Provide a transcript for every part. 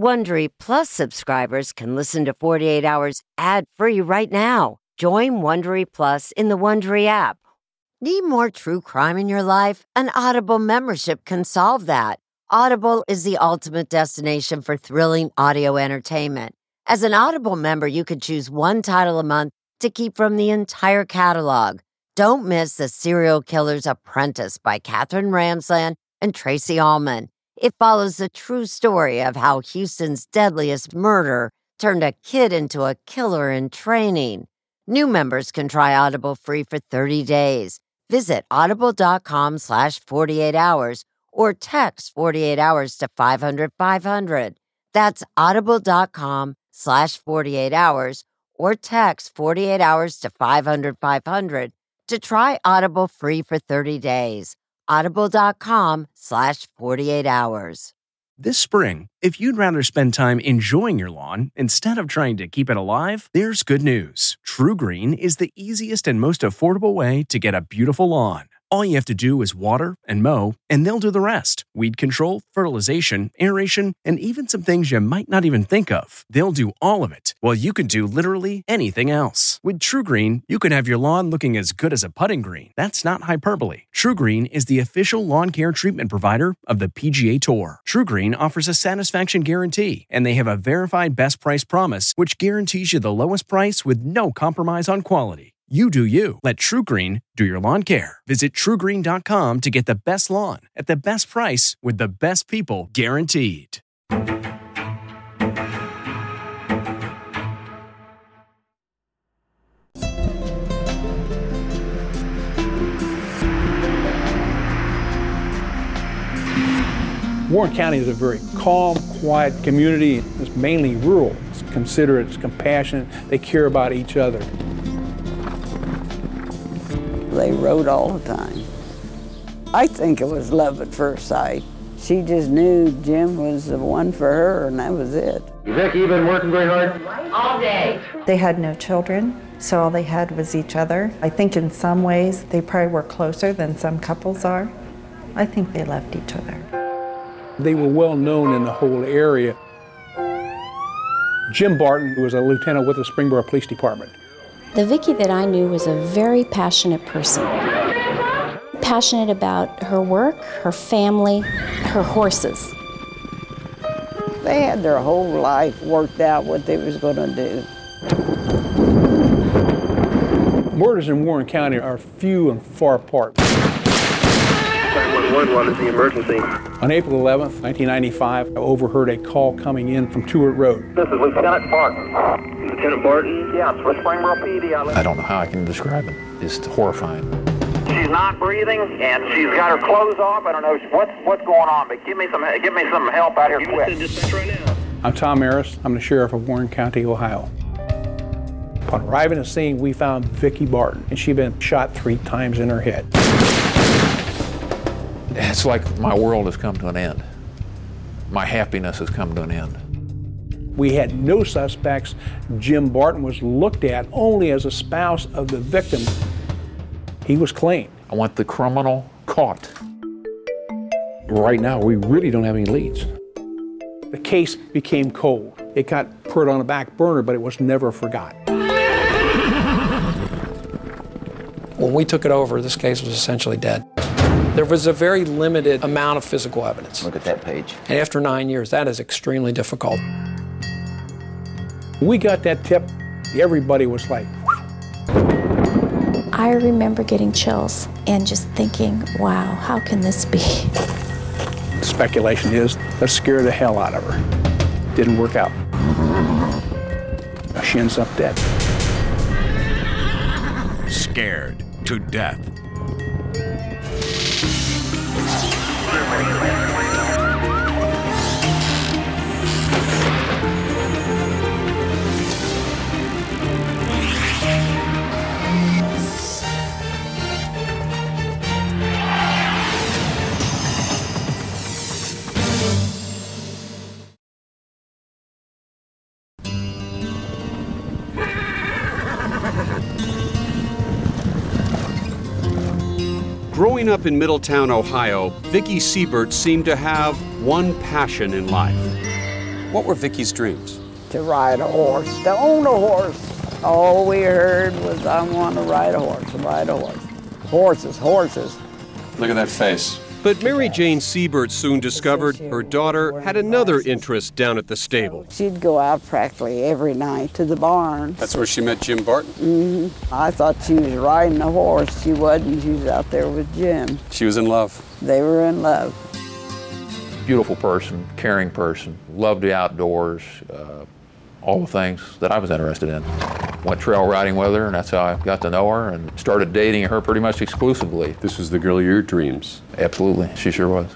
Wondery Plus subscribers can listen to 48 Hours ad-free right now. Join Wondery Plus in the Wondery app. Need more true crime in your life? An Audible membership can solve that. Audible is the ultimate destination for thrilling audio entertainment. As an Audible member, you can choose one title a month to keep from the entire catalog. Don't miss The Serial Killer's Apprentice by Katherine Ramsland and Tracy Ullman. It follows the true story of how Houston's deadliest murder turned a kid into a killer in training. New members can try Audible free for 30 days. Visit audible.com/48 hours or text 48 hours to 500-500. That's audible.com/48 hours or text 48 hours to 500-500 to try Audible free for 30 days. Audible.com/48 hours. This spring, if you'd rather spend time enjoying your lawn instead of trying to keep it alive, there's good news. True Green is the easiest and most affordable way to get a beautiful lawn. All you have to do is water and mow, and they'll do the rest. Weed control, fertilization, aeration, and even some things you might not even think of. They'll do all of it, while you can do literally anything else. With True Green, you can have your lawn looking as good as a putting green. That's not hyperbole. True Green is the official lawn care treatment provider of the PGA Tour. True Green offers a satisfaction guarantee, and they have a verified best price promise, which guarantees you the lowest price with no compromise on quality. You do you. Let True Green do your lawn care. Visit TrueGreen.com to get the best lawn at the best price with the best people guaranteed. Warren County is a very calm, quiet community. It's mainly rural. It's considerate, it's compassionate. They care about each other. They rode all the time. I think it was love at first sight. She just knew Jim was the one for her, and that was it. Vicky, you been working very hard? All day. They had no children, so all they had was each other. I think in some ways they probably were closer than some couples are. I think they loved each other. They were well known in the whole area. Jim Barton was a lieutenant with the Springboro Police Department. The Vicky that I knew was a very passionate person. Passionate about her work, her family, her horses. They had their whole life worked out what they was going to do. Murders in Warren County are few and far apart. 911, what is the emergency? On April 11th, 1995, I overheard a call coming in from Stewart Road. This is Lieutenant Barton. Lieutenant Barton? Yes, with Springboro PD. I don't know how I can describe it. It's horrifying. She's not breathing, and she's got her clothes off. I don't know what's going on, but give me some help out here quick. I'm Tom Harris. I'm the sheriff of Warren County, Ohio. Upon arriving at the scene, we found Vicky Barton, and she'd been shot 3 times in her head. It's like my world has come to an end. My happiness has come to an end. We had no suspects. Jim Barton was looked at only as a spouse of the victim. He was clean. I want the criminal caught. Right now, we really don't have any leads. The case became cold. It got put on a back burner, but it was never forgotten. When we took it over, this case was essentially dead. There was a very limited amount of physical evidence. Look at that page. And after 9 years, that is extremely difficult. We got that tip, everybody was like, I remember getting chills and just thinking, wow, how can this be? Speculation is, let's scare the hell out of her. Didn't work out. She ends up dead. Scared to death. Growing up in Middletown, Ohio, Vicky Siebert seemed to have one passion in life. What were Vicky's dreams? To ride a horse, to own a horse. All we heard was, I want to ride a horse, ride a horse. Horses, horses. Look at that face. But Mary Jane Siebert soon discovered her daughter had another interest down at the stable. She'd go out practically every night to the barn. That's where she met Jim Barton? Mm-hmm. I thought she was riding a horse. She wasn't. She was out there with Jim. She was in love. They were in love. Beautiful person, caring person, loved the outdoors, all the things that I was interested in. Went trail riding with her, and that's how I got to know her and started dating her pretty much exclusively. This was the girl of your dreams. Absolutely, she sure was.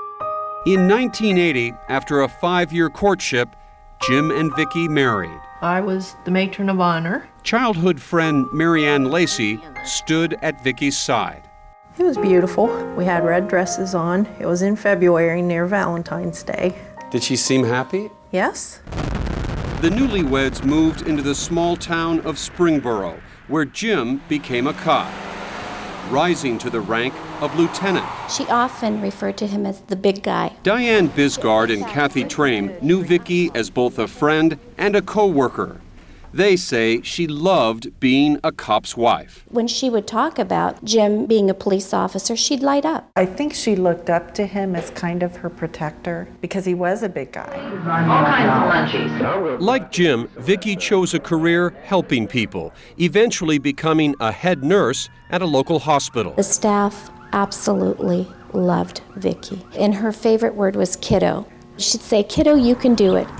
In 1980, after a 5-year courtship, Jim and Vicky married. I was the matron of honor. Childhood friend Marianne Lacey stood at Vicky's side. It was beautiful. We had red dresses on. It was in February near Valentine's Day. Did she seem happy? Yes. The newlyweds moved into the small town of Springboro, where Jim became a cop, rising to the rank of lieutenant. She often referred to him as the big guy. Diane Bisgard and Kathy Trame knew Vicky as both a friend and a co-worker. They say she loved being a cop's wife. When she would talk about Jim being a police officer, she'd light up. I think she looked up to him as kind of her protector because he was a big guy. All kinds of lunchies. Like Jim, Vicky chose a career helping people, eventually becoming a head nurse at a local hospital. The staff absolutely loved Vicky. And her favorite word was kiddo. She'd say, kiddo, you can do it.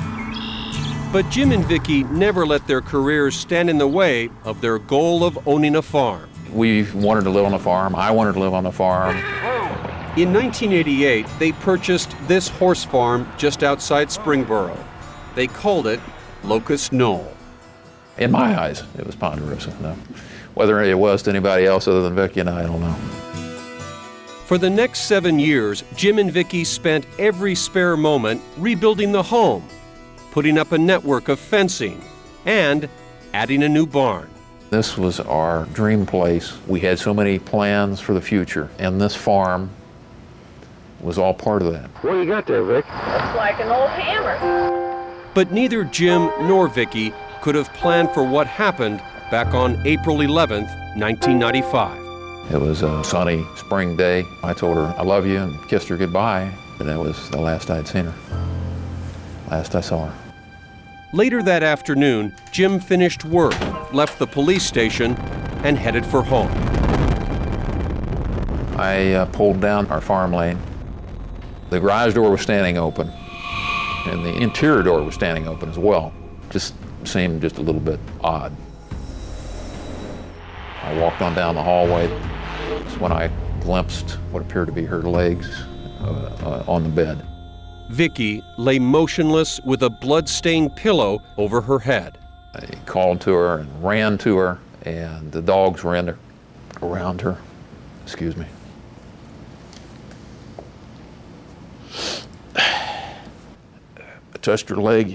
But Jim and Vicky never let their careers stand in the way of their goal of owning a farm. We wanted to live on a farm. I wanted to live on a farm. In 1988, they purchased this horse farm just outside Springboro. They called it Locust Knoll. In my eyes, it was Ponderosa. No. Whether it was to anybody else other than Vicky and I don't know. For the next 7 years, Jim and Vicky spent every spare moment rebuilding the home, putting up a network of fencing, and adding a new barn. This was our dream place. We had so many plans for the future, and this farm was all part of that. What do you got there, Vic? Looks like an old hammer. But neither Jim nor Vicky could have planned for what happened back on April 11th, 1995. It was a sunny spring day. I told her I love you and kissed her goodbye, and that was the last I'd seen her. Last I saw her. Later that afternoon, Jim finished work, left the police station, and headed for home. I pulled down our farm lane. The garage door was standing open, and the interior door was standing open as well. Just seemed just a little bit odd. I walked on down the hallway. That's when I glimpsed what appeared to be her legs on the bed. Vicky lay motionless with a blood-stained pillow over her head. I called to her and ran to her, and the dogs ran around her. Excuse me. I touched her leg.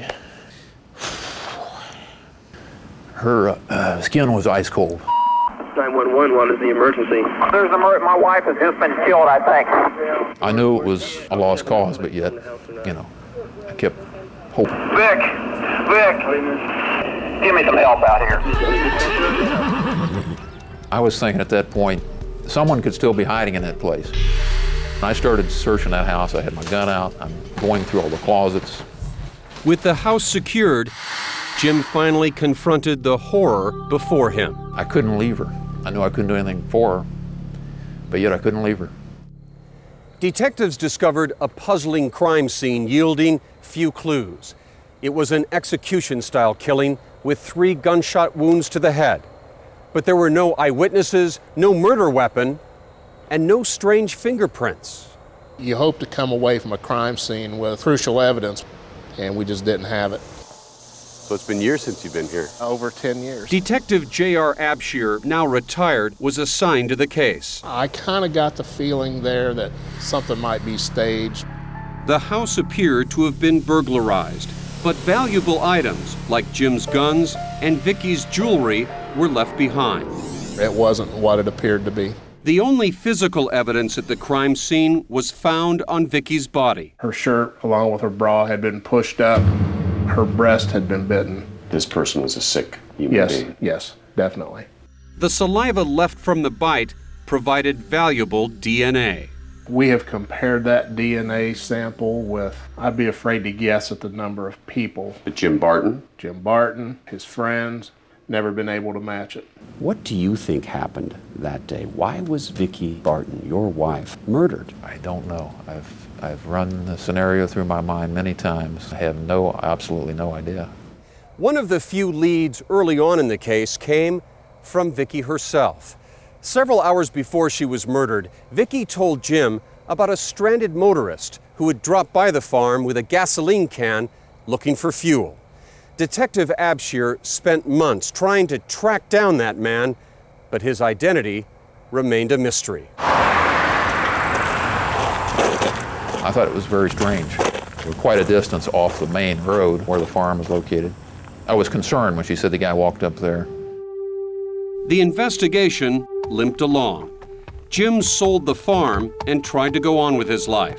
Her skin was ice cold. 911, what is the emergency? My wife has just been killed, I think. I knew it was a lost cause, but yet, I kept hoping. Vic, give me some help out here. I was thinking at that point, someone could still be hiding in that place. I started searching that house. I had my gun out. I'm going through all the closets. With the house secured, Jim finally confronted the horror before him. I couldn't leave her. I knew I couldn't do anything for her, but yet I couldn't leave her. Detectives discovered a puzzling crime scene yielding few clues. It was an execution-style killing with 3 gunshot wounds to the head. But there were no eyewitnesses, no murder weapon, and no strange fingerprints. You hope to come away from a crime scene with crucial evidence, and we just didn't have it. So it's been years since you've been here? Over 10 years. Detective J.R. Abshire, now retired, was assigned to the case. I kind of got the feeling there that something might be staged. The house appeared to have been burglarized, but valuable items like Jim's guns and Vicky's jewelry were left behind. It wasn't what it appeared to be. The only physical evidence at the crime scene was found on Vicky's body. Her shirt, along with her bra, had been pushed up. Her breast had been bitten. This person was a sick human being. Yes, definitely. The saliva left from the bite provided valuable DNA. We have compared that DNA sample with, I'd be afraid to guess at the number of people. Jim Barton? Jim Barton, his friends, never been able to match it. What do you think happened that day? Why was Vicky Barton, your wife, murdered? I don't know. I've run the scenario through my mind many times. I have absolutely no idea. One of the few leads early on in the case came from Vicky herself. Several hours before she was murdered, Vicky told Jim about a stranded motorist who had dropped by the farm with a gasoline can looking for fuel. Detective Abshir spent months trying to track down that man, but his identity remained a mystery. I thought it was very strange. We're quite a distance off the main road where the farm is located. I was concerned when she said the guy walked up there. The investigation limped along. Jim sold the farm and tried to go on with his life.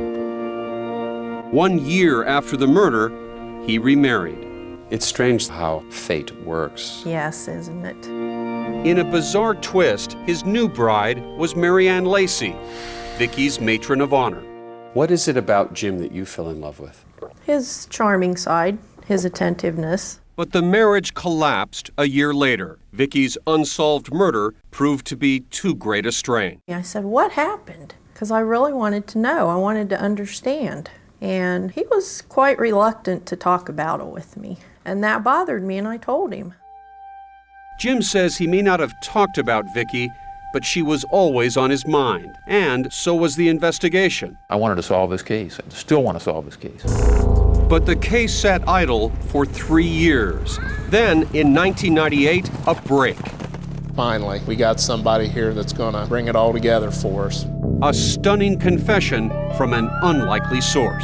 1 year after the murder, he remarried. It's strange how fate works. Yes, isn't it? In a bizarre twist, his new bride was Marianne Lacey, Vicky's matron of honor. What is it about Jim that you fell in love with? His charming side, his attentiveness. But the marriage collapsed a year later. Vicky's unsolved murder proved to be too great a strain. I said, what happened? Because I really wanted to know. I wanted to understand. And he was quite reluctant to talk about it with me. And that bothered me, and I told him. Jim says he may not have talked about Vicky, but she was always on his mind. And so was the investigation. I wanted to solve this case. I still want to solve this case. But the case sat idle for 3 years. Then, in 1998, a break. Finally, we got somebody here that's going to bring it all together for us. A stunning confession from an unlikely source.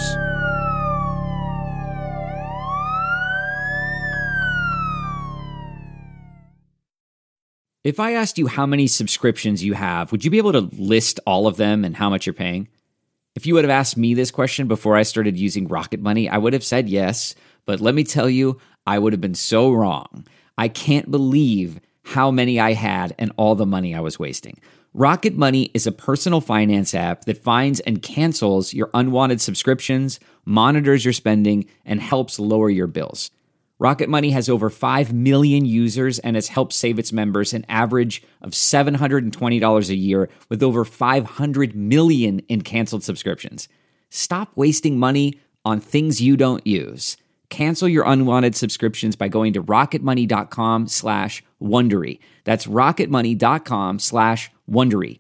If I asked you how many subscriptions you have, would you be able to list all of them and how much you're paying? If you would have asked me this question before I started using Rocket Money, I would have said yes, but let me tell you, I would have been so wrong. I can't believe how many I had and all the money I was wasting. Rocket Money is a personal finance app that finds and cancels your unwanted subscriptions, monitors your spending, and helps lower your bills. Rocket Money has over 5 million users and has helped save its members an average of $720 a year with over 500 million in canceled subscriptions. Stop wasting money on things you don't use. Cancel your unwanted subscriptions by going to rocketmoney.com/Wondery. That's rocketmoney.com/Wondery.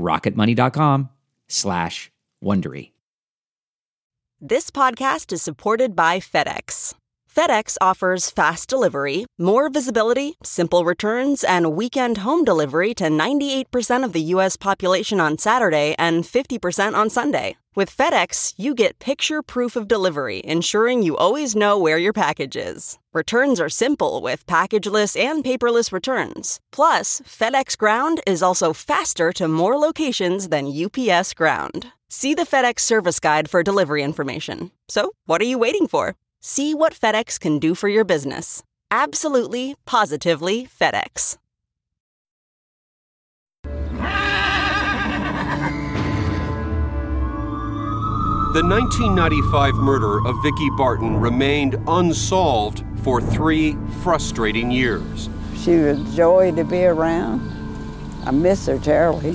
rocketmoney.com/Wondery. This podcast is supported by FedEx. FedEx offers fast delivery, more visibility, simple returns, and weekend home delivery to 98% of the U.S. population on Saturday and 50% on Sunday. With FedEx, you get picture proof of delivery, ensuring you always know where your package is. Returns are simple with packageless and paperless returns. Plus, FedEx Ground is also faster to more locations than UPS Ground. See the FedEx service guide for delivery information. So, what are you waiting for? See what FedEx can do for your business. Absolutely, positively FedEx. The 1995 murder of Vicky Barton remained unsolved for 3 frustrating years. She was a joy to be around. I miss her terribly.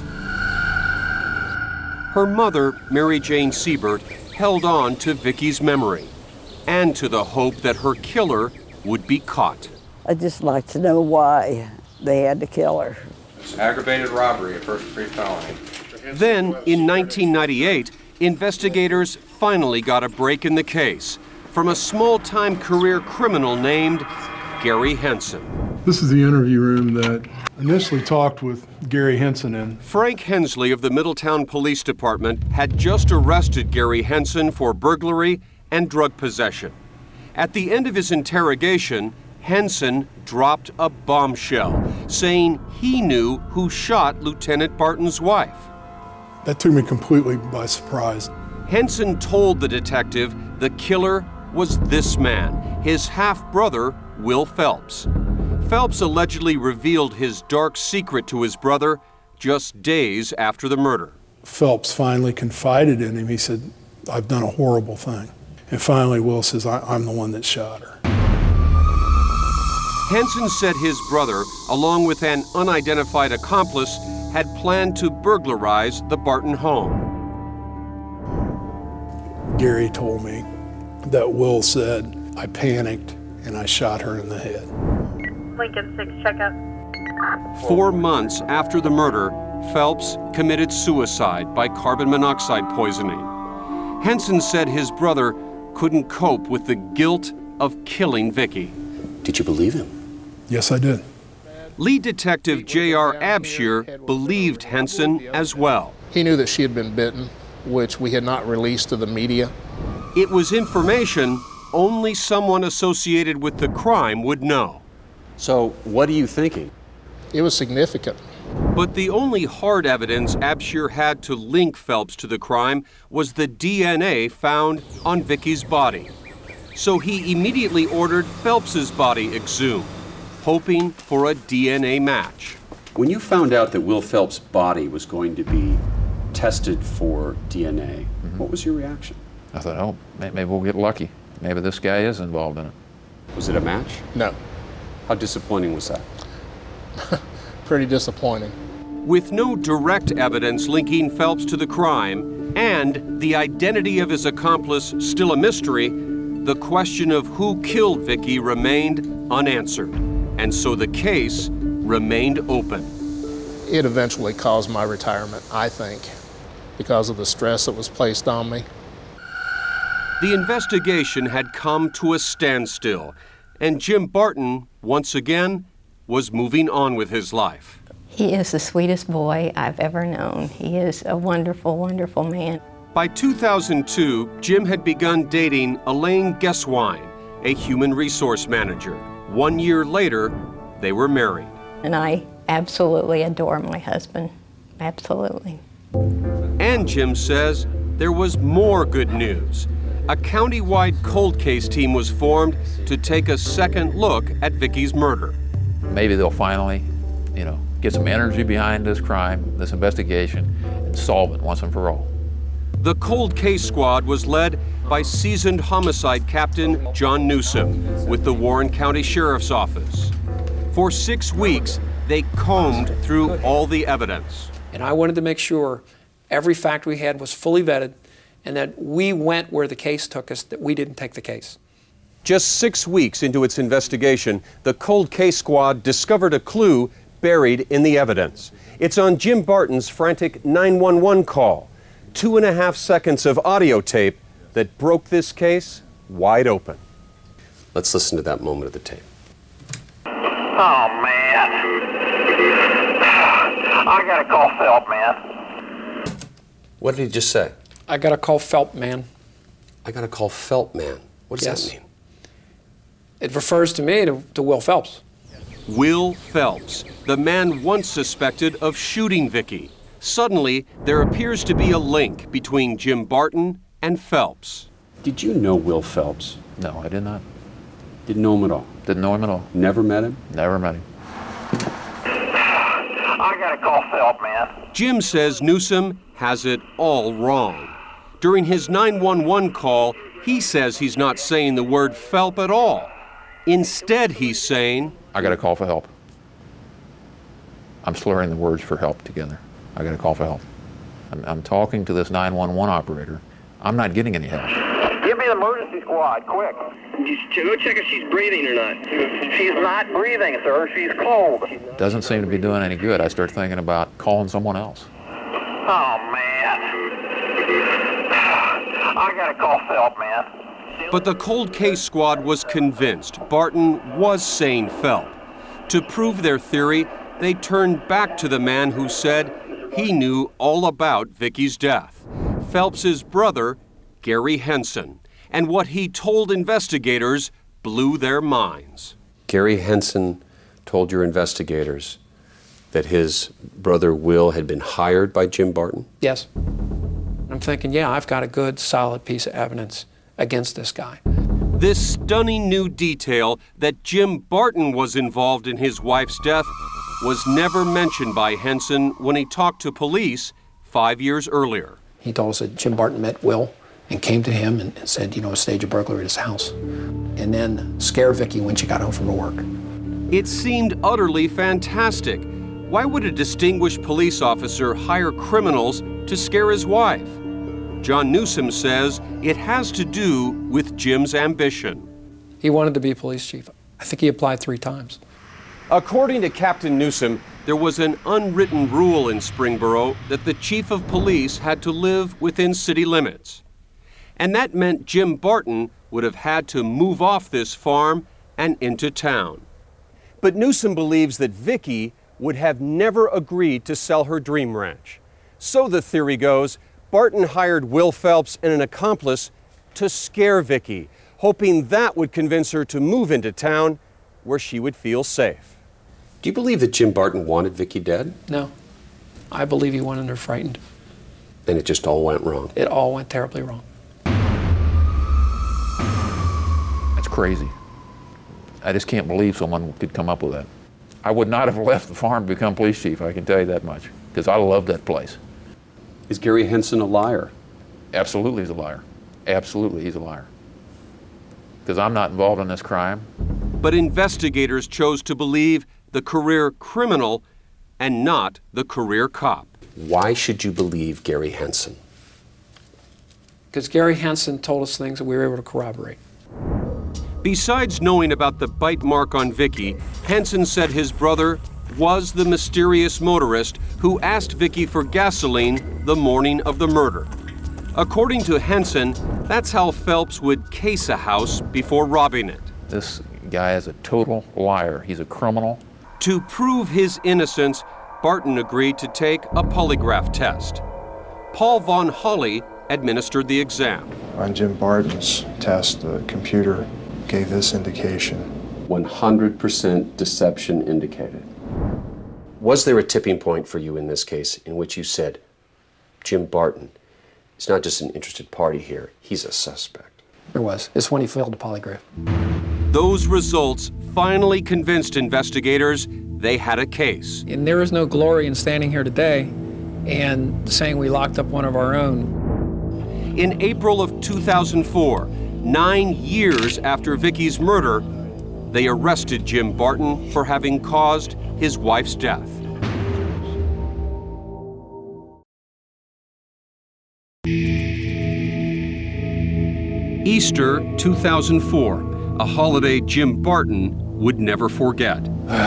Her mother, Mary Jane Siebert, held on to Vicky's memory and to the hope that her killer would be caught. I'd just like to know why they had to kill her. Aggravated robbery, a first-degree felony. Then, in 1998, investigators finally got a break in the case from a small-time career criminal named Gary Henson. This is the interview room that initially talked with Gary Henson in. Frank Hensley of the Middletown Police Department had just arrested Gary Henson for burglary and drug possession. At the end of his interrogation, Henson dropped a bombshell, saying he knew who shot Lieutenant Barton's wife. That took me completely by surprise. Henson told the detective the killer was this man, his half-brother, Will Phelps. Phelps allegedly revealed his dark secret to his brother just days after the murder. Phelps finally confided in him. He said, "I've done a horrible thing." And finally, Will says, I'm the one that shot her. Henson said his brother, along with an unidentified accomplice, had planned to burglarize the Barton home. Gary told me that Will said, "I panicked and I shot her in the head." Lincoln 6, check up. 4 months after the murder, Phelps committed suicide by carbon monoxide poisoning. Henson said his brother couldn't cope with the guilt of killing Vicky. Did you believe him? Yes, I did. Lead Detective J.R. Abshir believed Henson as well. He knew that she had been bitten, which we had not released to the media. It was information only someone associated with the crime would know. So, what are you thinking? It was significant. But the only hard evidence Abshir had to link Phelps to the crime was the DNA found on Vicky's body. So he immediately ordered Phelps's body exhumed, hoping for a DNA match. When you found out that Will Phelps' body was going to be tested for DNA, what was your reaction? I thought, oh, maybe we'll get lucky. Maybe this guy is involved in it. Was it a match? No. How disappointing was that? Pretty disappointing. With no direct evidence linking Phelps to the crime and the identity of his accomplice still a mystery, the question of who killed Vicky remained unanswered, and so the case remained open. It eventually caused my retirement, I think, because of the stress that was placed on me. The investigation had come to a standstill, and Jim Barton, once again, was moving on with his life. He is the sweetest boy I've ever known. He is a wonderful, wonderful man. By 2002, Jim had begun dating Elaine Geswine, a human resource manager. 1 year later, they were married. And I absolutely adore my husband. Absolutely. And Jim says there was more good news. A county-wide cold case team was formed to take a second look at Vicky's murder. Maybe they'll finally, get some energy behind this crime, this investigation, and solve it once and for all. The cold case squad was led by seasoned homicide captain John Newsom with the Warren County Sheriff's Office. For 6 weeks, they combed through all the evidence. And I wanted to make sure every fact we had was fully vetted and that we went where the case took us, that we didn't take the case. Just 6 weeks into its investigation, the cold case squad discovered a clue buried in the evidence. It's on Jim Barton's frantic 911 call. 2.5 seconds of audio tape that broke this case wide open. Let's listen to that moment of the tape. Oh, man. I gotta call Phelps, man. What did he just say? I gotta call Phelps, man. I gotta call Phelps, man. What does that mean? It refers to me to Will Phelps. Will Phelps, the man once suspected of shooting Vicky. Suddenly, there appears to be a link between Jim Barton and Phelps. Did you know Will Phelps? No, I did not. Didn't know him at all? Didn't know him at all. Never met him? Never met him. I gotta call Phelps, man. Jim says Newsom has it all wrong. During his 911 call, he says he's not saying the word Phelps at all. Instead, he's saying, I got to call for help. I'm slurring the words for help together. I got to call for help. I'm talking to this 911 operator. I'm not getting any help. Give me the emergency squad, quick. Go check if she's breathing or not. She's not breathing, sir. She's cold. Doesn't seem to be doing any good. I start thinking about calling someone else. Oh, man. I gotta call Phelps, man. But the cold case squad was convinced Barton was saying Phelps. To prove their theory, they turned back to the man who said he knew all about Vicky's death, Phelps's brother, Gary Henson. And what he told investigators blew their minds. Gary Henson told your investigators that his brother Will had been hired by Jim Barton? Yes. I'm thinking, yeah, I've got a good, solid piece of evidence against this guy. This stunning new detail that Jim Barton was involved in his wife's death was never mentioned by Henson when he talked to police 5 years earlier. He told us that Jim Barton met Will and came to him and said, stage a burglary at his house, and then scare Vicky when she got home from her work. It seemed utterly fantastic. Why would a distinguished police officer hire criminals to scare his wife? John Newsom says it has to do with Jim's ambition. He wanted to be police chief. I think he applied 3 times. According to Captain Newsom, there was an unwritten rule in Springboro that the chief of police had to live within city limits. And that meant Jim Barton would have had to move off this farm and into town. But Newsom believes that Vicky would have never agreed to sell her dream ranch. So the theory goes, Barton hired Will Phelps and an accomplice to scare Vicky, hoping that would convince her to move into town where she would feel safe. Do you believe that Jim Barton wanted Vicky dead? No. I believe he wanted her frightened. And it just all went wrong? It all went terribly wrong. That's crazy. I just can't believe someone could come up with that. I would not have left the farm to become police chief, I can tell you that much, because I love that place. Is Gary Henson a liar? Absolutely he's a liar. Absolutely he's a liar. Because I'm not involved in this crime. But investigators chose to believe the career criminal and not the career cop. Why should you believe Gary Henson? Because Gary Henson told us things that we were able to corroborate. Besides knowing about the bite mark on Vicky, Henson said his brother was the mysterious motorist who asked Vicky for gasoline the morning of the murder. According to Henson, that's how Phelps would case a house before robbing it. This guy is a total liar. He's a criminal. To prove his innocence, Barton agreed to take a polygraph test. Paul Von Holly administered the exam. On Jim Barton's test, the computer gave this indication. 100% deception indicated. Was there a tipping point for you in this case in which you said, Jim Barton is not just an interested party here, he's a suspect? There was. It's when he failed the polygraph. Those results finally convinced investigators they had a case. And there is no glory in standing here today and saying we locked up one of our own. In April of 2004, 9 years after Vicky's murder, they arrested Jim Barton for having caused his wife's death. Easter 2004, a holiday Jim Barton would never forget.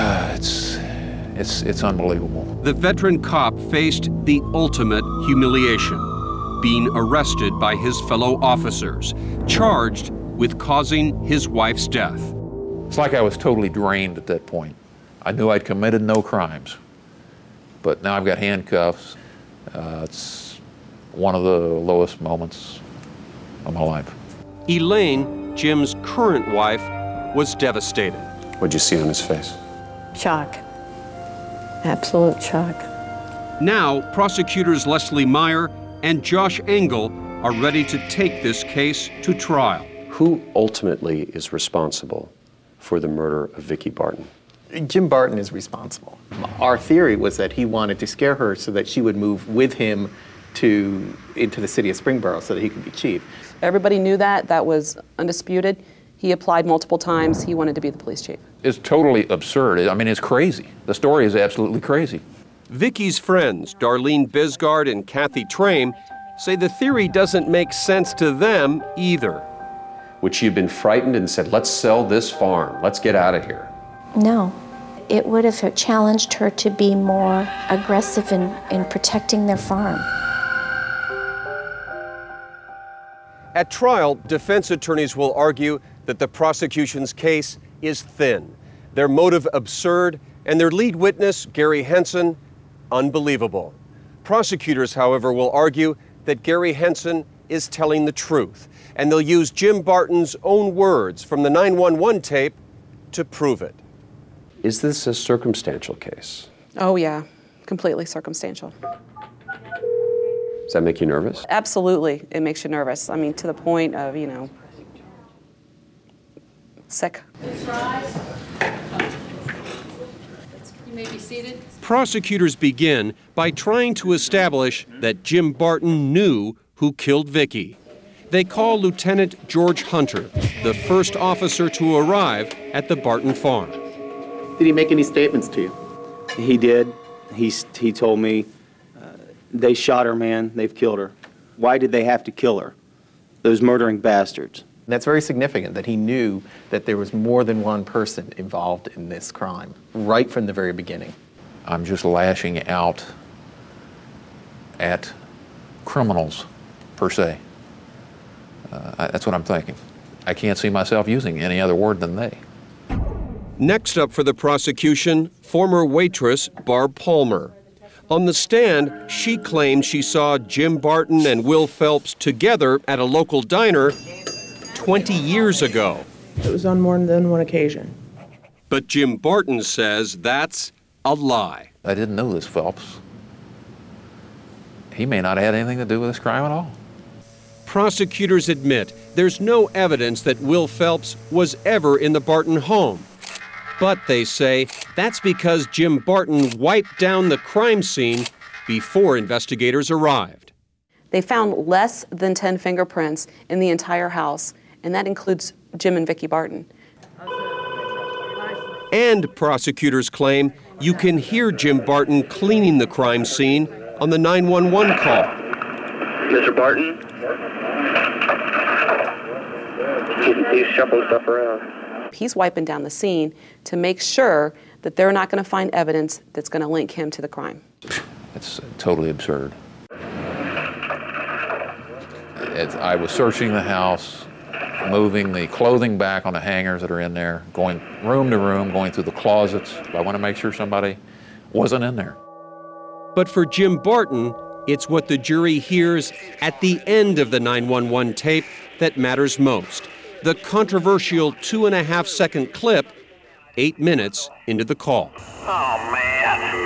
It's unbelievable. The veteran cop faced the ultimate humiliation, being arrested by his fellow officers, charged with causing his wife's death. It's like I was totally drained at that point. I knew I'd committed no crimes, but now I've got handcuffs. It's one of the lowest moments of my life. Elaine, Jim's current wife, was devastated. What'd you see on his face? Shock. Absolute shock. Now, prosecutors Leslie Meyer and Josh Engel are ready to take this case to trial. Who ultimately is responsible for the murder of Vicky Barton? Jim Barton is responsible. Our theory was that he wanted to scare her so that she would move with him into the city of Springboro so that he could be chief. Everybody knew that. That was undisputed. He applied multiple times. He wanted to be the police chief. It's totally absurd. I mean, it's crazy. The story is absolutely crazy. Vicky's friends, Darlene Bisgard and Kathy Trame, say the theory doesn't make sense to them either. Would she have been frightened and said, let's sell this farm, let's get out of here? No. It would have challenged her to be more aggressive in protecting their farm. At trial, defense attorneys will argue that the prosecution's case is thin, their motive absurd, and their lead witness, Gary Henson, unbelievable. Prosecutors, however, will argue that Gary Henson is telling the truth, and they'll use Jim Barton's own words from the 911 tape to prove it. Is this a circumstantial case? Oh, yeah, completely circumstantial. Does that make you nervous? Absolutely, it makes you nervous. I mean, to the point of, sick. You may be seated. Prosecutors begin by trying to establish that Jim Barton knew who killed Vicki. They call Lieutenant George Hunter, the first officer to arrive at the Barton farm. Did he make any statements to you? He did. He told me, they shot her, man. They've killed her. Why did they have to kill her? Those murdering bastards. That's very significant that he knew that there was more than one person involved in this crime, right from the very beginning. I'm just lashing out at criminals, per se. That's what I'm thinking. I can't see myself using any other word than they. Next up for the prosecution, former waitress Barb Palmer. On the stand, she claimed she saw Jim Barton and Will Phelps together at a local diner 20 years ago. It was on more than one occasion. But Jim Barton says that's a lie. I didn't know this Phelps. He may not have had anything to do with this crime at all. Prosecutors admit there's no evidence that Will Phelps was ever in the Barton home. But they say that's because Jim Barton wiped down the crime scene before investigators arrived. They found less than 10 fingerprints in the entire house, and that includes Jim and Vicki Barton. And prosecutors claim you can hear Jim Barton cleaning the crime scene on the 911 call. Mr. Barton? He's shuffling stuff around. He's wiping down the scene to make sure that they're not going to find evidence that's going to link him to the crime. It's totally absurd. I was searching the house, moving the clothing back on the hangers that are in there, going room to room, going through the closets. I want to make sure somebody wasn't in there. But for Jim Barton, it's what the jury hears at the end of the 911 tape that matters most. The controversial 2.5-second clip, 8 minutes into the call. Oh, man.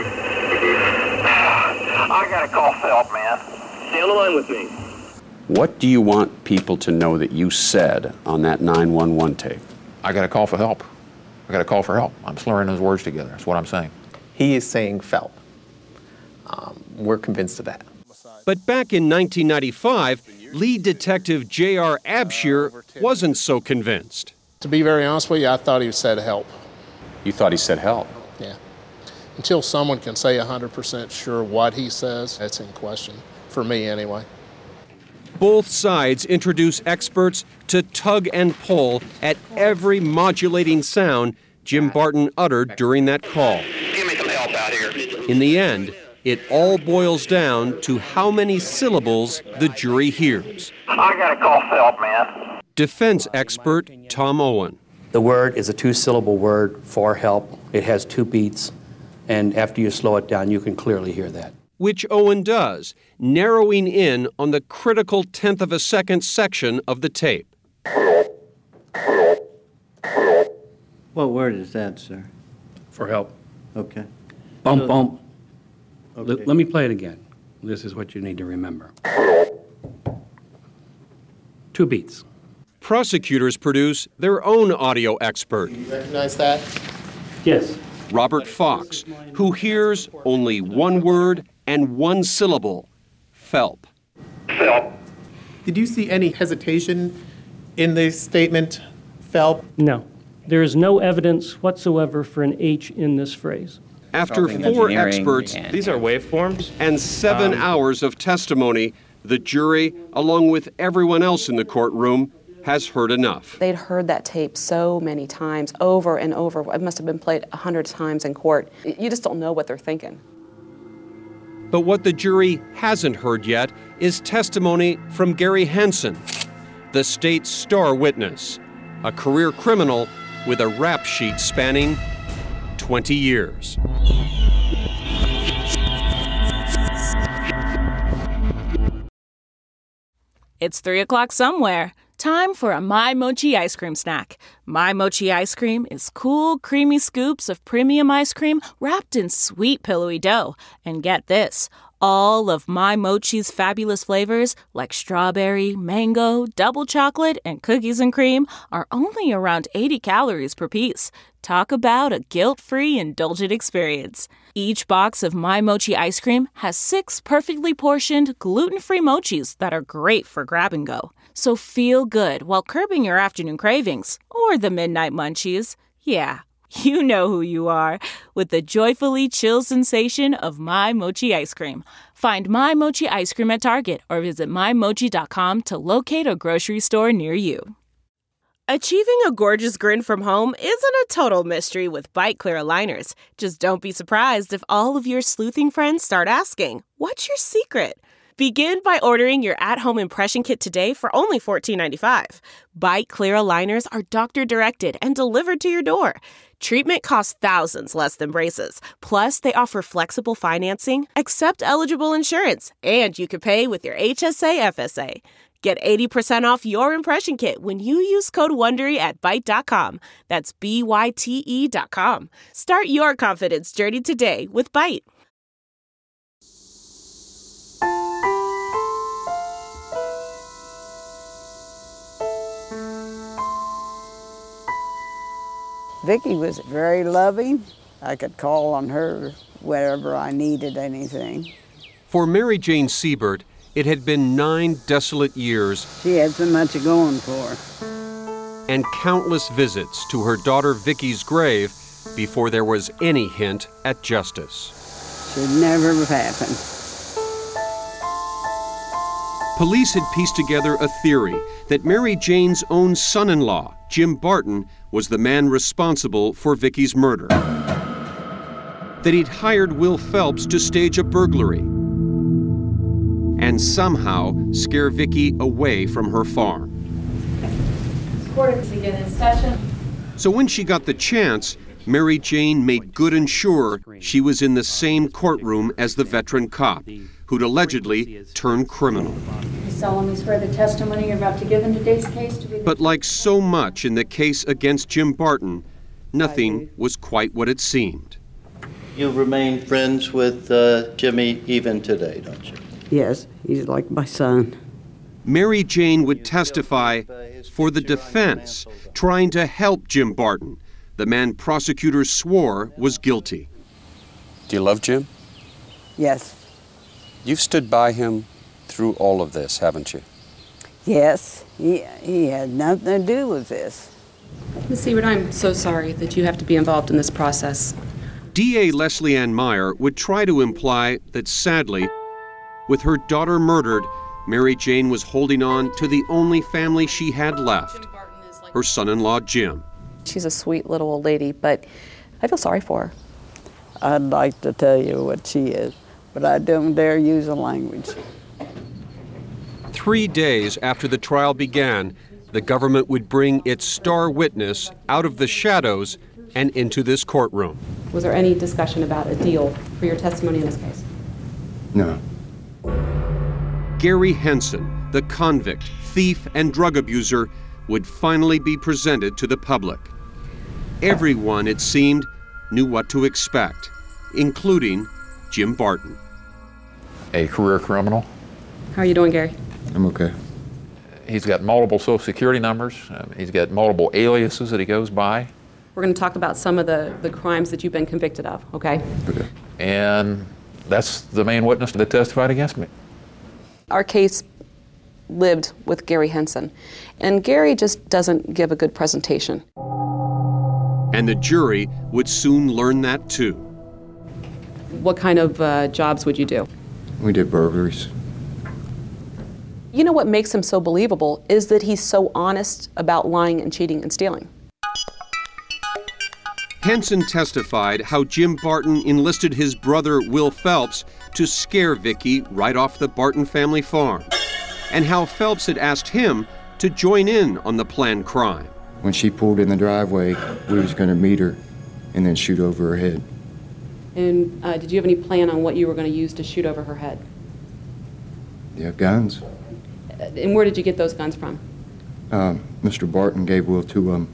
I gotta call Phelps, man. Stay on the line with me. What do you want people to know that you said on that 911 tape? I got to call for help. I got to call for help. I'm slurring those words together. That's what I'm saying. He is saying Phelps. We're convinced of that. But back in 1995, lead detective J.R. Abshire wasn't so convinced. To be very honest with you, I thought he said help. You thought he said help? Yeah. Until someone can say 100% sure what he says, that's in question, for me anyway. Both sides introduce experts to tug and pull at every modulating sound Jim Barton uttered during that call. Give me some help out here. In the end, it all boils down to how many syllables the jury hears. I gotta call Phelps, man. Defense expert Tom Owen. The word is a 2-syllable word for help. It has 2 beats, and after you slow it down, you can clearly hear that. Which Owen does, narrowing in on the critical 1/10 of a second section of the tape. What word is that, sir? For help. Okay. Bump, bump. Okay. Let me play it again. This is what you need to remember. 2 beats. Prosecutors produce their own audio expert. You recognize that? Yes. Robert Fox, who hears only 1 word and 1 syllable, Phelps. Did you see any hesitation in the statement, Phelps? No. There is no evidence whatsoever for an H in this phrase. After 4 experts These are waveforms? and 7 hours of testimony, the jury, along with everyone else in the courtroom, has heard enough. They'd heard that tape so many times, over and over. It must have been played 100 times in court. You just don't know what they're thinking. But what the jury hasn't heard yet is testimony from Gary Hansen, the state's star witness, a career criminal with a rap sheet spanning 20 years. It's 3 o'clock somewhere. time for a My Mochi ice cream snack. My Mochi ice cream is cool, creamy scoops of premium ice cream wrapped in sweet, pillowy dough. And get this, all of My Mochi's fabulous flavors, like strawberry, mango, double chocolate, and cookies and cream, are only around 80 calories per piece. Talk about a guilt-free, indulgent experience. Each box of My Mochi ice cream has 6 perfectly portioned, gluten-free mochis that are great for grab and go. So feel good while curbing your afternoon cravings, or the midnight munchies. Yeah, you know who you are, with the joyfully chill sensation of My Mochi ice cream. Find My Mochi ice cream at Target or visit MyMochi.com to locate a grocery store near you. Achieving a gorgeous grin from home isn't a total mystery with Bite Clear aligners. Just don't be surprised if all of your sleuthing friends start asking, "What's your secret?" Begin by ordering your at-home impression kit today for only $14.95. Bite Clear aligners are doctor-directed and delivered to your door. Treatment costs thousands less than braces. Plus, they offer flexible financing, accept eligible insurance, and you can pay with your HSA FSA. Get 80% off your impression kit when you use code WONDERY at Byte.com. That's BYTE.com. Start your confidence journey today with Byte. Vicki was very loving. I could call on her whenever I needed anything. For Mary Jane Siebert, it had been 9 desolate years. She had so much going for her. And countless visits to her daughter Vicki's grave before there was any hint at justice. Should never have happened. Police had pieced together a theory that Mary Jane's own son-in-law, Jim Barton, was the man responsible for Vicki's murder. That he'd hired Will Phelps to stage a burglary and somehow scare Vicki away from her farm. Court is again in session. So when she got the chance, Mary Jane made good and sure she was in the same courtroom as the veteran cop, who'd allegedly turned criminal. You solemnly swear the testimony you're about to give in today's case to be the... But like so much in the case against Jim Barton, nothing was quite what it seemed. You remain friends with Jimmy even today, don't you? Yes, he's like my son. Mary Jane would testify for the defense, trying to help Jim Barton, the man prosecutors swore was guilty. Do you love Jim? Yes. You've stood by him through all of this, haven't you? Yes, he had nothing to do with this. Ms. Siebert, I'm so sorry that you have to be involved in this process. DA Leslie Ann Meyer would try to imply that sadly, with her daughter murdered, Mary Jane was holding on to the only family she had left, her son-in-law Jim. She's a sweet little old lady, but I feel sorry for her. I'd like to tell you what she is, but I don't dare use the language. 3 days after the trial began, the government would bring its star witness out of the shadows and into this courtroom. Was there any discussion about a deal for your testimony in this case? No. Gary Henson, the convict, thief, and drug abuser, would finally be presented to the public. Everyone, it seemed, knew what to expect, including Jim Barton. A career criminal. How are you doing, Gary? I'm okay. He's got multiple Social Security numbers. He's got multiple aliases that he goes by. We're going to talk about some of the crimes that you've been convicted of, okay? Okay. And that's the main witness that testified against me. Our case lived with Gary Henson, and Gary just doesn't give a good presentation. And the jury would soon learn that too. What kind of jobs would you do? We did burglaries. You know what makes him so believable is that he's so honest about lying and cheating and stealing. Henson testified how Jim Barton enlisted his brother Will Phelps to scare Vicki right off the Barton family farm, and how Phelps had asked him to join in on the planned crime. When she pulled in the driveway, we was going to meet her and then shoot over her head. And did you have any plan on what you were going to use to shoot over her head? Yeah, guns. And where did you get those guns from? Mr. Barton gave Will to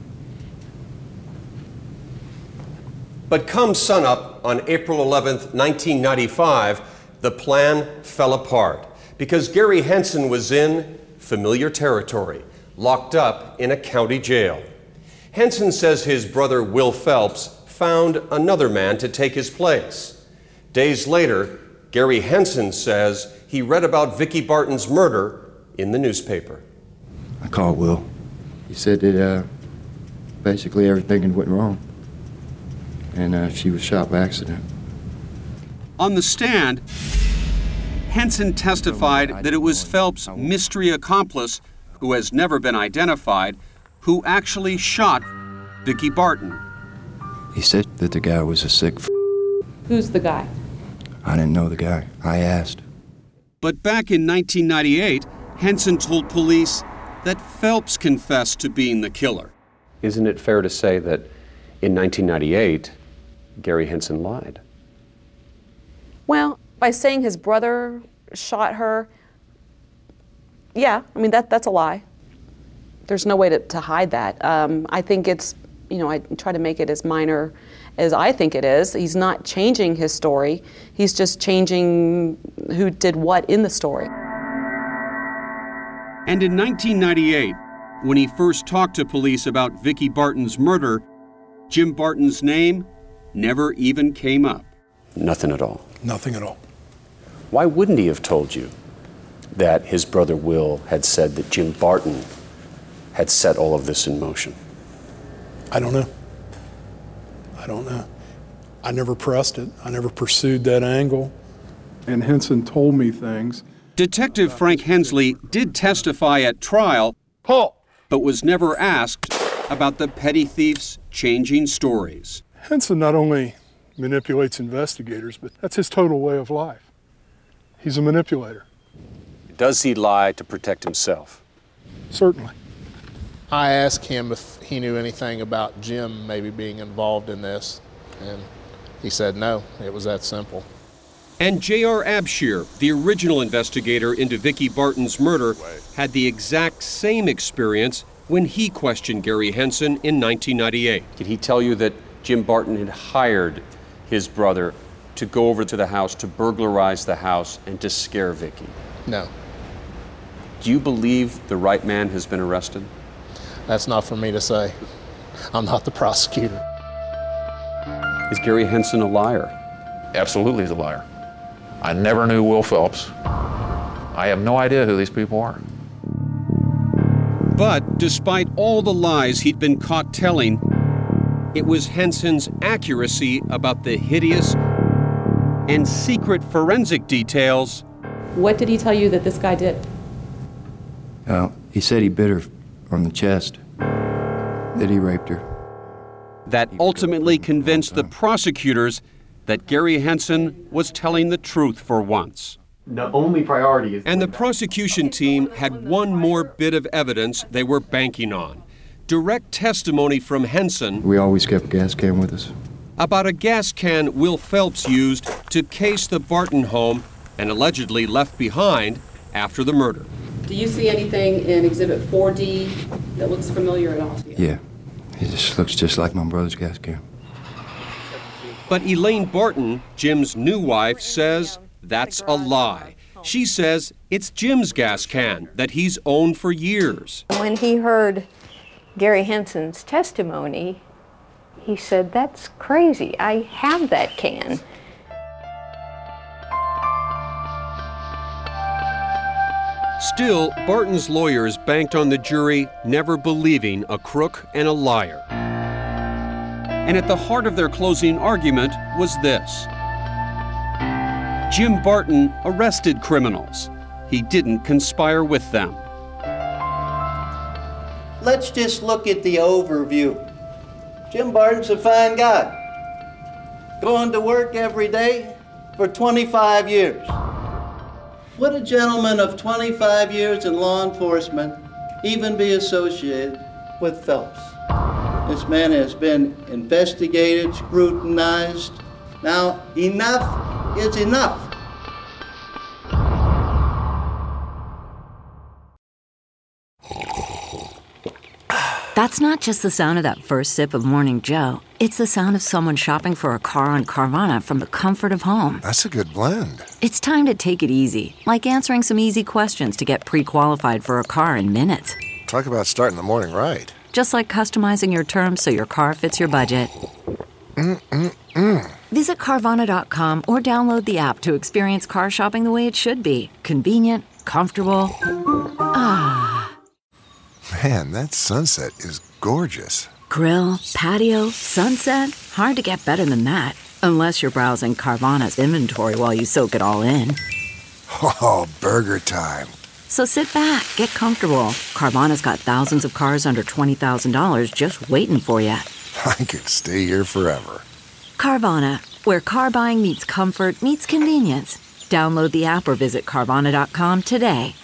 But come sunup on April 11th, 1995, the plan fell apart because Gary Henson was in familiar territory, locked up in a county jail. Henson says his brother Will Phelps found another man to take his place. Days later, Gary Henson says he read about Vicki Barton's murder in the newspaper. I called Will. He said that basically everything had went wrong, and she was shot by accident. On the stand, Henson testified that it was Phelps' mystery accomplice, who has never been identified, who actually shot Vicki Barton. He said that the guy was a sick Who's the guy? I didn't know the guy. I asked. But back in 1998, Henson told police that Phelps confessed to being the killer. Isn't it fair to say that in 1998, Gary Henson lied? Well, by saying his brother shot her, yeah, I mean, that's a lie. There's no way to hide that. I think it's, I try to make it as minor as I think it is. He's not changing his story. He's just changing who did what in the story. And in 1998, when he first talked to police about Vicki Barton's murder, Jim Barton's name never even came up. Nothing at all. Nothing at all. Why wouldn't he have told you that his brother Will had said that Jim Barton had set all of this in motion? I don't know. I never pressed it. I never pursued that angle. And Henson told me things. Detective Frank Hensley did testify at trial, but was never asked about the petty thief's changing stories. Henson not only manipulates investigators, but that's his total way of life. He's a manipulator. Does he lie to protect himself? Certainly. I asked him if he knew anything about Jim maybe being involved in this, and he said no, it was that simple. And J.R. Abshir, the original investigator into Vicki Barton's murder, had the exact same experience when he questioned Gary Henson in 1998. Did he tell you that Jim Barton had hired his brother to go over to the house, to burglarize the house, and to scare Vicki? No. Do you believe the right man has been arrested? That's not for me to say. I'm not the prosecutor. Is Gary Henson a liar? Absolutely he's a liar. I never knew Will Phelps. I have no idea who these people are. But despite all the lies he'd been caught telling, it was Henson's accuracy about the hideous and secret forensic details. What did he tell you that this guy did? He said he bit her on the chest, that he raped her. That ultimately convinced the prosecutors that Gary Henson was telling the truth for once. The only priority is... And the prosecution team had one more bit of evidence they were banking on. Direct testimony from Henson We always kept a gas can with us. about a gas can Will Phelps used to case the Barton home and allegedly left behind after the murder. Do you see anything in Exhibit 4D that looks familiar at all to you? Yeah, he just looks just like my brother's gas can. But Elaine Barton, Jim's new wife, says that's a lie. She says it's Jim's gas can that he's owned for years. When he heard Gary Henson's testimony, he said, "That's crazy. I have that can." Still, Barton's lawyers banked on the jury never believing a crook and a liar. And at the heart of their closing argument was this: Jim Barton arrested criminals. He didn't conspire with them. Let's just look at the overview. Jim Barton's a fine guy. Going to work every day for 25 years. Would a gentleman of 25 years in law enforcement even be associated with Phelps? This man has been investigated, scrutinized. Now, enough is enough. That's not just the sound of that first sip of Morning Joe. It's the sound of someone shopping for a car on Carvana from the comfort of home. That's a good blend. It's time to take it easy, like answering some easy questions to get pre-qualified for a car in minutes. Talk about starting the morning right. Just like customizing your terms so your car fits your budget. Visit Carvana.com or download the app to experience car shopping the way it should be. Convenient, comfortable. Ah. Man, that sunset is gorgeous. Grill, patio, sunset. Hard to get better than that. Unless you're browsing Carvana's inventory while you soak it all in. Oh, burger time. So sit back, get comfortable. Carvana's got thousands of cars under $20,000 just waiting for you. I could stay here forever. Carvana, where car buying meets comfort meets convenience. Download the app or visit Carvana.com today.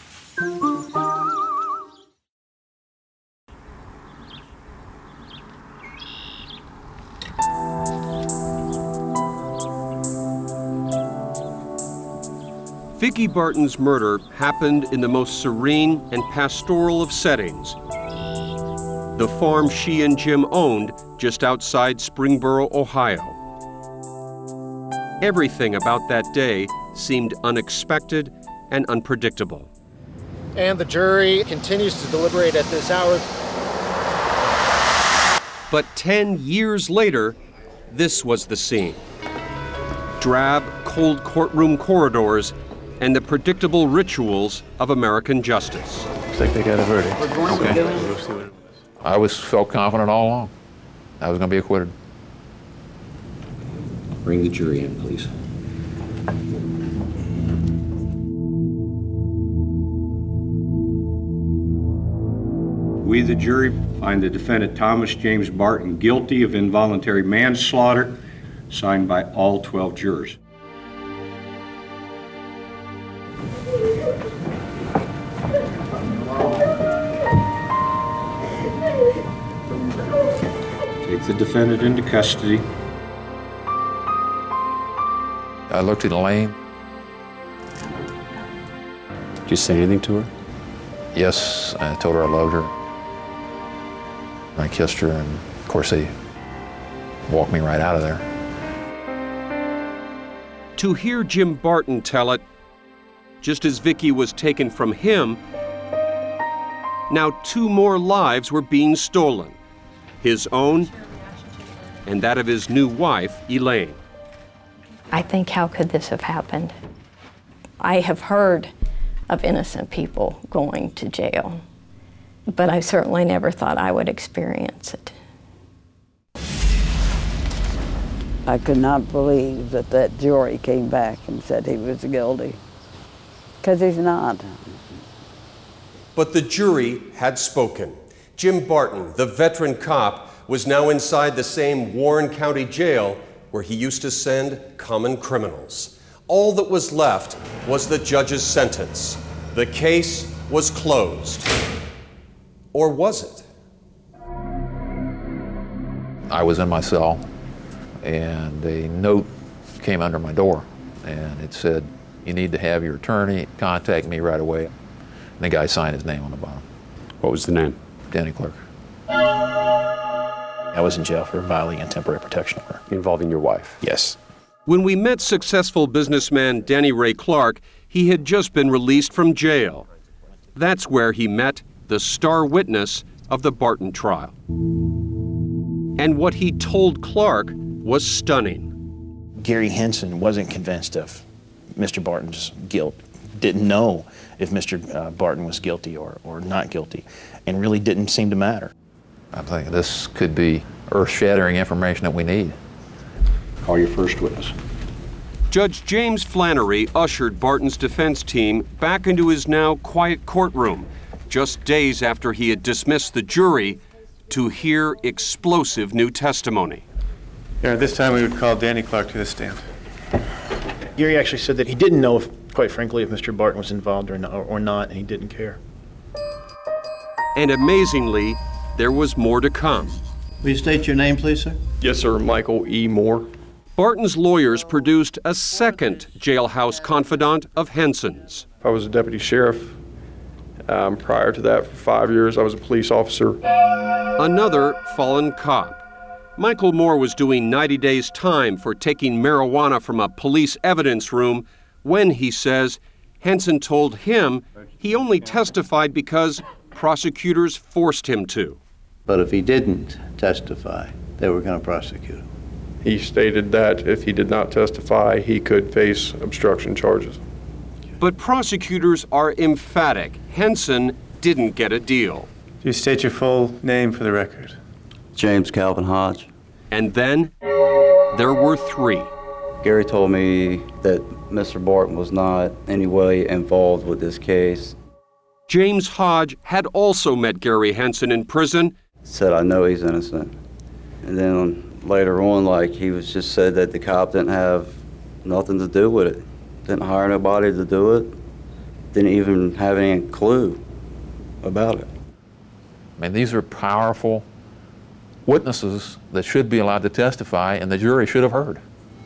Vicki Barton's murder happened in the most serene and pastoral of settings. The farm she and Jim owned just outside Springboro, Ohio. Everything about that day seemed unexpected and unpredictable. And the jury continues to deliberate at this hour. But 10 years later, this was the scene. Drab, cold courtroom corridors and the predictable rituals of American justice. Looks like they got a verdict. Okay. I felt confident all along. I was going to be acquitted. Bring the jury in, please. We, the jury, find the defendant Thomas James Barton guilty of involuntary manslaughter, signed by all 12 jurors. Take the defendant into custody. I looked at Elaine. Did you say anything to her? Yes, I told her I loved her. I kissed her, and of course they walked me right out of there. To hear Jim Barton tell it, just as Vicki was taken from him, now 2 more lives were being stolen. His own and that of his new wife, Elaine. I think, how could this have happened? I have heard of innocent people going to jail, but I certainly never thought I would experience it. I could not believe that that jury came back and said he was guilty, because he's not. But the jury had spoken. Jim Barton, the veteran cop, was now inside the same Warren County jail where he used to send common criminals. All that was left was the judge's sentence. The case was closed. Or was it? I was in my cell, and a note came under my door, and it said, "You need to have your attorney contact me right away." And the guy signed his name on the bottom. What was the name? Danny Clark. I was in jail for violating a temporary protection order. Involving your wife? Yes. When we met successful businessman Danny Ray Clark, he had just been released from jail. That's where he met the star witness of the Barton trial. And what he told Clark was stunning. Gary Henson wasn't convinced of Mr. Barton's guilt, didn't know if Mr. Barton was guilty or not guilty, and really didn't seem to matter. I think this could be earth-shattering information that we need. Call your first witness. Judge James Flannery ushered Barton's defense team back into his now quiet courtroom, just days after he had dismissed the jury to hear explosive new testimony. Yeah, this time we would call Danny Clark to the stand. Gary actually said that he didn't know, quite frankly, if Mr. Barton was involved or not, and he didn't care. And amazingly, there was more to come. Will you state your name, please, sir? Yes, sir. Michael E. Moore. Barton's lawyers produced a second jailhouse confidant of Henson's. I was a deputy sheriff Prior to that, for 5 years, I was a police officer. Another fallen cop. Michael Moore was doing 90 days time for taking marijuana from a police evidence room when, he says, Henson told him he only testified because prosecutors forced him to. But if he didn't testify, they were going to prosecute him. He stated that if he did not testify, he could face obstruction charges. But prosecutors are emphatic. Henson didn't get a deal. Do you state your full name for the record? James Calvin Hodge. And then there were three. Gary told me that Mr. Barton was not in any way involved with this case. James Hodge had also met Gary Henson in prison. Said, I know he's innocent. And then later on, he was just said that the cop didn't have nothing to do with it. Didn't hire nobody to do it. Didn't even have any clue about it. I mean, these are powerful witnesses that should be allowed to testify, and the jury should have heard.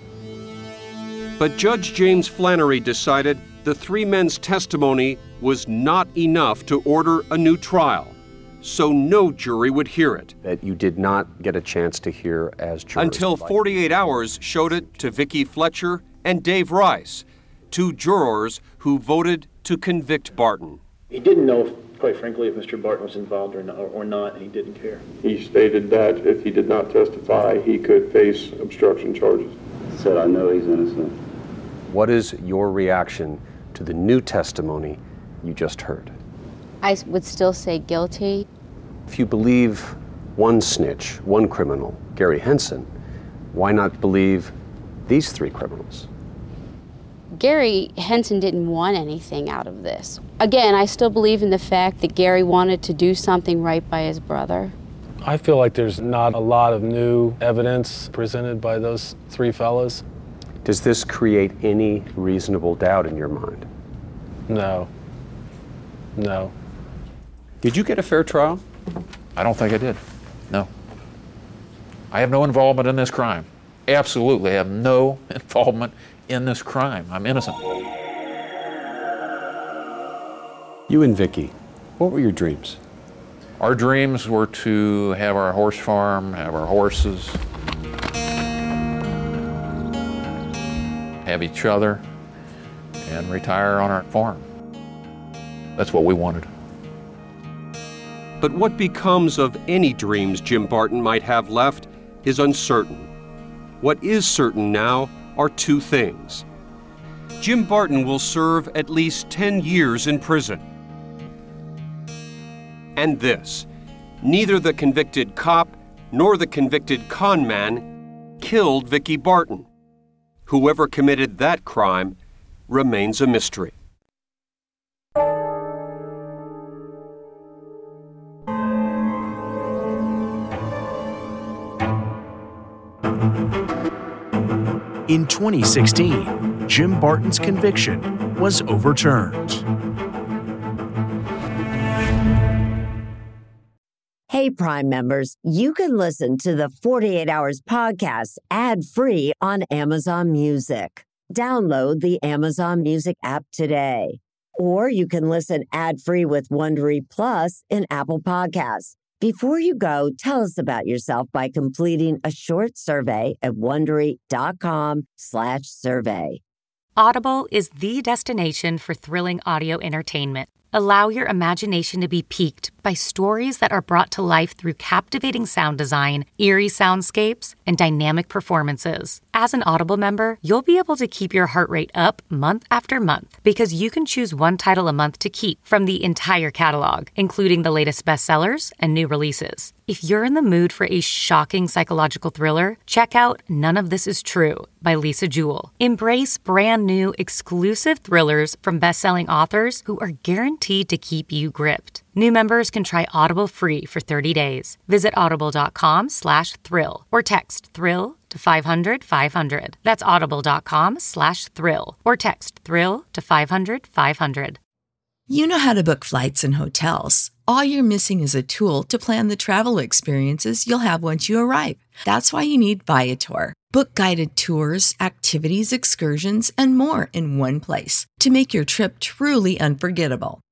But Judge James Flannery decided the three men's testimony was not enough to order a new trial, so no jury would hear it. That you did not get a chance to hear as jurors. Until 48 hours showed it to Vicki Fletcher and Dave Rice, two jurors who voted to convict Barton. He didn't know, quite frankly, if Mr. Barton was involved or not, and he didn't care. He stated that if he did not testify, he could face obstruction charges. Said, I know he's innocent. What is your reaction to the new testimony you just heard? I would still say guilty. If you believe one snitch, one criminal, Gary Henson, why not believe these three criminals? Gary Henson didn't want anything out of this. Again, I still believe in the fact that Gary wanted to do something right by his brother. I feel like there's not a lot of new evidence presented by those three fellas. Does this create any reasonable doubt in your mind? No. No. Did you get a fair trial? I don't think I did. No. I have no involvement in this crime. Absolutely, I have no involvement in this crime. I'm innocent. You and Vicki, what were your dreams? Our dreams were to have our horse farm, have our horses, have each other, and retire on our farm. That's what we wanted. But what becomes of any dreams Jim Barton might have left is uncertain. What is certain now are two things. Jim Barton will serve at least 10 years in prison. And this, neither the convicted cop nor the convicted con man killed Vicki Barton. Whoever committed that crime remains a mystery. In 2016, Jim Barton's conviction was overturned. Hey, Prime members, you can listen to the 48 Hours podcast ad-free on Amazon Music. Download the Amazon Music app today. Or you can listen ad-free with Wondery Plus in Apple Podcasts. Before you go, tell us about yourself by completing a short survey at Wondery.com/survey. Audible is the destination for thrilling audio entertainment. Allow your imagination to be piqued by stories that are brought to life through captivating sound design, eerie soundscapes, and dynamic performances. As an Audible member, you'll be able to keep your heart rate up month after month because you can choose one title a month to keep from the entire catalog, including the latest bestsellers and new releases. If you're in the mood for a shocking psychological thriller, check out None of This Is True by Lisa Jewell. Embrace brand new exclusive thrillers from best-selling authors who are guaranteed to keep you gripped. New members can try Audible free for 30 days. Visit audible.com/thrill or text thrill to 500-500. That's audible.com/thrill or text thrill to 500-500. You know how to book flights and hotels. All you're missing is a tool to plan the travel experiences you'll have once you arrive. That's why you need Viator. Book guided tours, activities, excursions, and more in one place to make your trip truly unforgettable.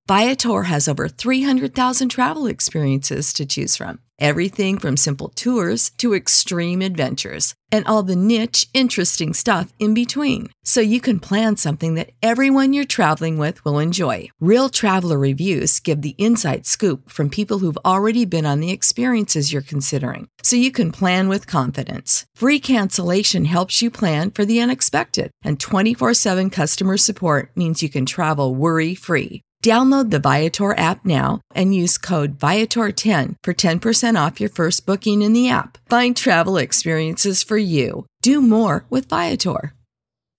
Viator has over 300,000 travel experiences to choose from. Everything from simple tours to extreme adventures and all the niche, interesting stuff in between. So you can plan something that everyone you're traveling with will enjoy. Real traveler reviews give the inside scoop from people who've already been on the experiences you're considering. So you can plan with confidence. Free cancellation helps you plan for the unexpected. And 24/7 customer support means you can travel worry-free. Download the Viator app now and use code Viator10 for 10% off your first booking in the app. Find travel experiences for you. Do more with Viator.